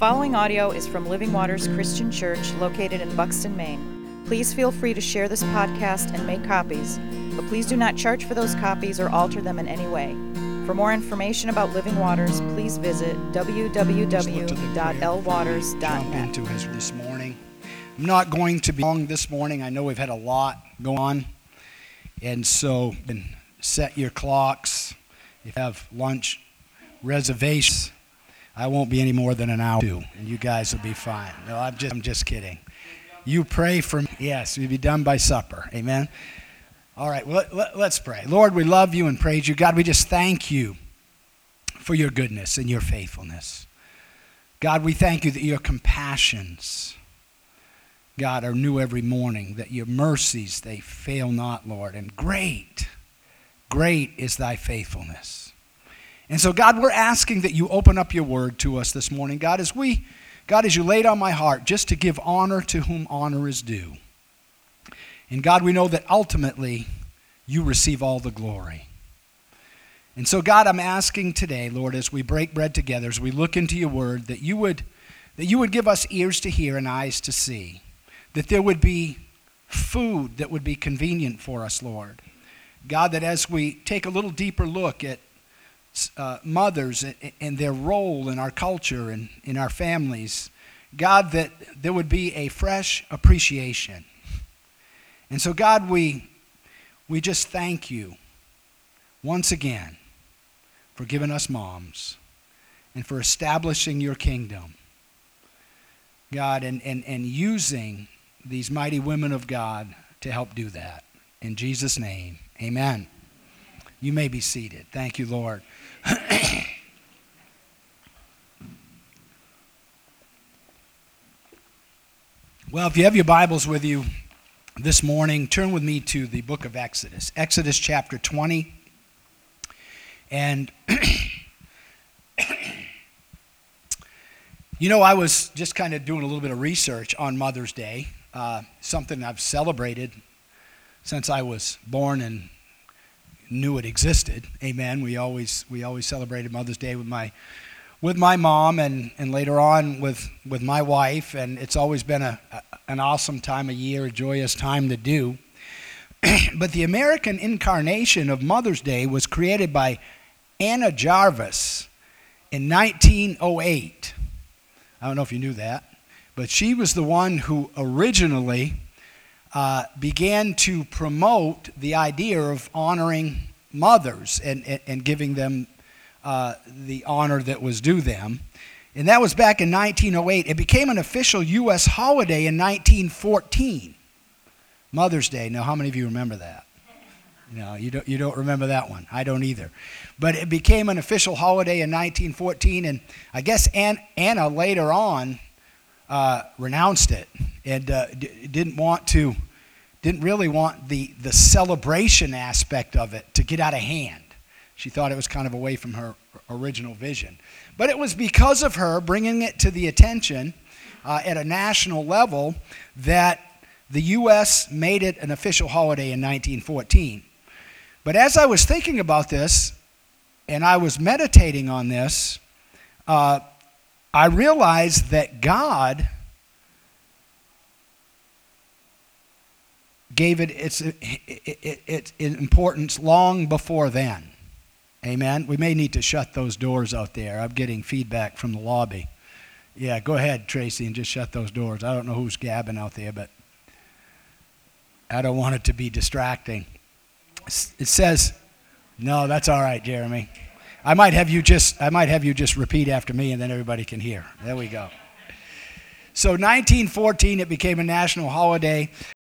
following audio is from Living Waters Christian Church located in Buxton, Maine. Please feel free to share this podcast and make copies, but please do not charge for those copies or alter them in any way. For more information about Living Waters, please visit www.lwaters.net. Jump into his this morning. I'm not going to be long this morning. I know we've had a lot go on, and so set your clocks. If you have lunch reservations, I won't be any more than an hour, and you guys will be fine. No, I'm just kidding. You pray for me. Yes, we'll be done by supper. Amen. All right, well, let's pray. Lord, we love you and praise you. God, we just thank you for your goodness and your faithfulness. God, we thank you that your compassions, God, are new every morning, that your mercies, they fail not, Lord. And great is thy faithfulness. And so, God, we're asking that you open up your word to us this morning. God, as you laid on my heart just to give honor to whom honor is due. And God, we know that ultimately you receive all the glory. And so, God, I'm asking today, Lord, as we break bread together, as we look into your word, that you would give us ears to hear and eyes to see, that there would be food that would be convenient for us, Lord. God, that as we take a little deeper look at mothers and their role in our culture and in our families, God, that there would be a fresh appreciation. And so, God, we just thank you once again for giving us moms and for establishing your kingdom, God, and using these mighty women of God to help do that. In Jesus' name, amen. You may be seated. Thank you, Lord. Well, if you have your Bibles with you this morning, turn with me to the book of Exodus. Exodus chapter 20. And, I was just kind of doing a little bit of research on Mother's Day, something I've celebrated since I was born and knew it existed. Amen. We always celebrated Mother's Day with my mom and later on with my wife, and it's always been an awesome time of year, a joyous time to do. But the American incarnation of Mother's Day was created by Anna Jarvis in 1908. I don't know if you knew that, but she was the one who originally began to promote the idea of honoring mothers and giving them the honor that was due them. And that was back in 1908. It became an official U.S. holiday in 1914, Mother's Day. Now, how many of you remember that? No, you don't remember that one. I don't either. But it became an official holiday in 1914, and I guess Anna later on renounced it and didn't really want the celebration aspect of it to get out of hand. She thought it was kind of away from her original vision. But it was because of her bringing it to the attention at a national level that the U.S. made it an official holiday in 1914. But as I was thinking about this and I was meditating on this, I realized that God gave it its importance long before then. Amen. We may need to shut those doors out there. I'm getting feedback from the lobby. Yeah, go ahead, Tracy, and just shut those doors. I don't know who's gabbing out there, but I don't want it to be distracting. It says, no, that's all right, Jeremy. I might have you just repeat after me, and then everybody can hear. There we go. So 1914, it became a national holiday.